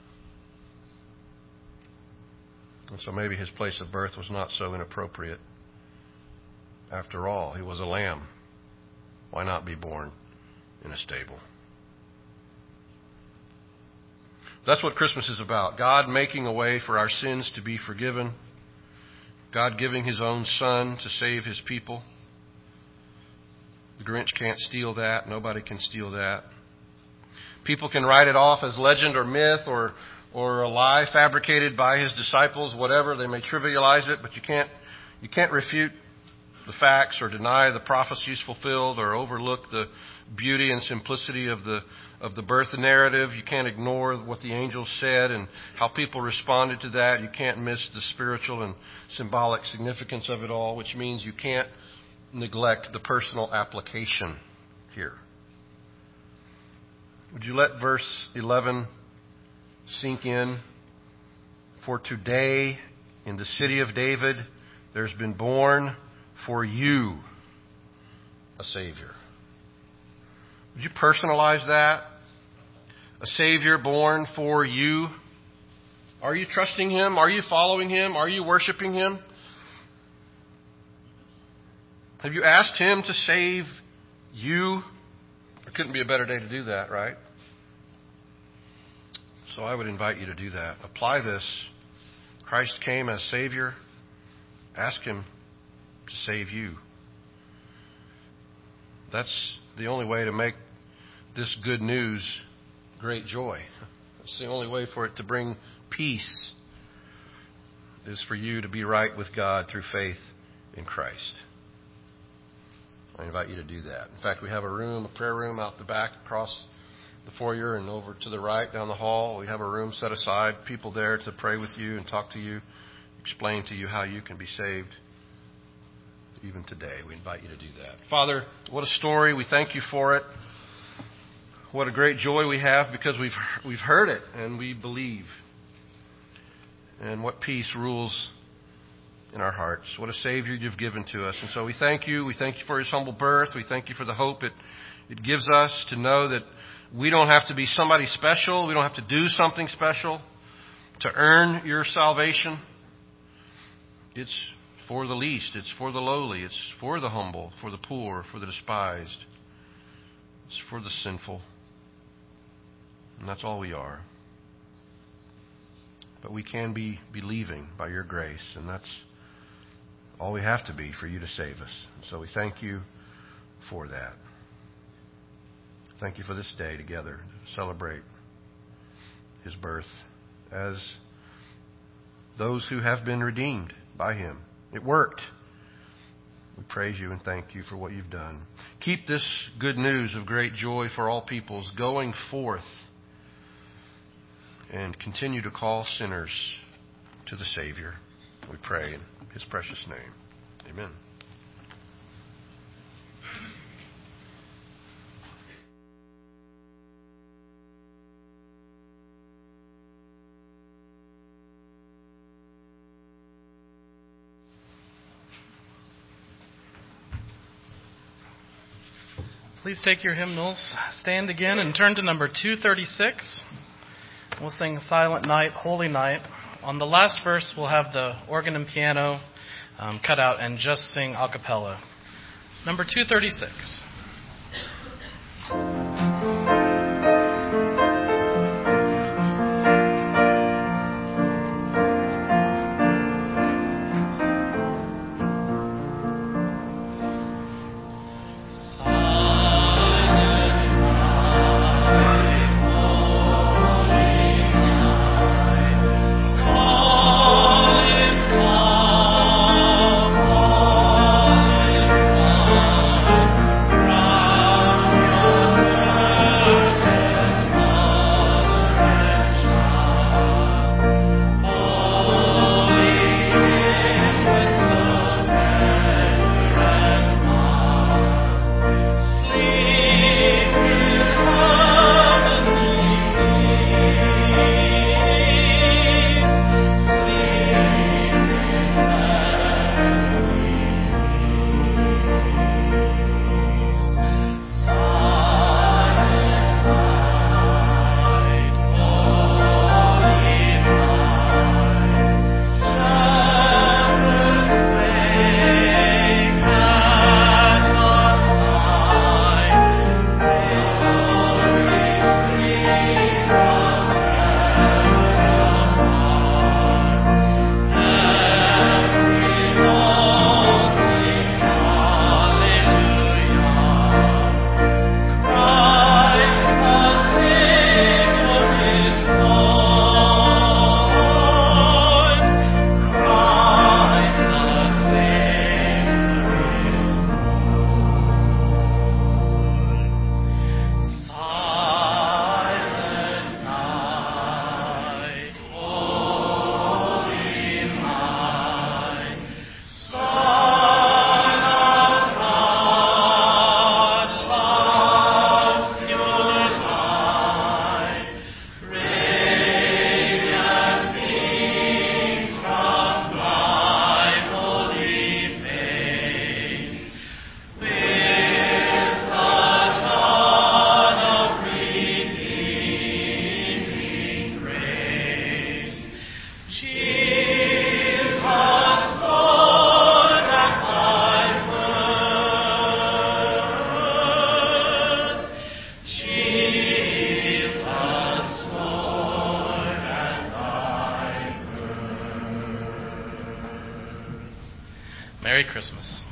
And so maybe his place of birth was not so inappropriate. After all, he was a lamb. Why not be born in a stable? That's what Christmas is about. God making a way for our sins to be forgiven. God giving His own Son to save His people. The Grinch can't steal that. Nobody can steal that. People can write it off as legend or myth or a lie fabricated by His disciples, whatever. They may trivialize it, but you can't refute the facts or deny the prophecies fulfilled or overlook the beauty and simplicity of the birth narrative. You can't ignore what the angels said and how people responded to that. You can't miss the spiritual and symbolic significance of it all, which means you can't neglect the personal application here. Would you let verse 11 sink in? For today in the city of David there's been born for you a Savior. Would you personalize that? A Savior born for you. Are you trusting Him? Are you following Him? Are you worshiping Him? Have you asked Him to save you? There couldn't be a better day to do that, right? So I would invite you to do that. Apply this. Christ came as Savior. Ask Him to save you. That's the only way to make this good news great joy. That's the only way for it to bring peace, is for you to be right with God through faith in Christ. I invite you to do that. In fact, we have a prayer room out the back across the foyer and over to the right down the hall. We have a room set aside, people there to pray with you and talk to you, explain to you how you can be saved. Even today, we invite you to do that. Father, what a story. We thank you for it. What a great joy we have because we've heard it and we believe. And what peace rules in our hearts. What a Savior you've given to us. And so we thank you. We thank you for His humble birth. We thank you for the hope it gives us to know that we don't have to be somebody special. We don't have to do something special to earn your salvation. It's for the least. It's for the lowly. It's for the humble, for the poor, for the despised. It's for the sinful. And that's all we are. But we can be believing by your grace, and that's all we have to be for you to save us. And so we thank you for that. Thank you for this day together to celebrate his birth as those who have been redeemed by him. It worked. We praise you and thank you for what you've done. Keep this good news of great joy for all peoples going forth, and continue to call sinners to the Savior. We pray in his precious name. Amen. Please take your hymnals, stand again, and turn to number 236. We'll sing Silent Night, Holy Night. On the last verse, we'll have the organ and piano cut out and just sing a cappella. Number 236. Merry Christmas.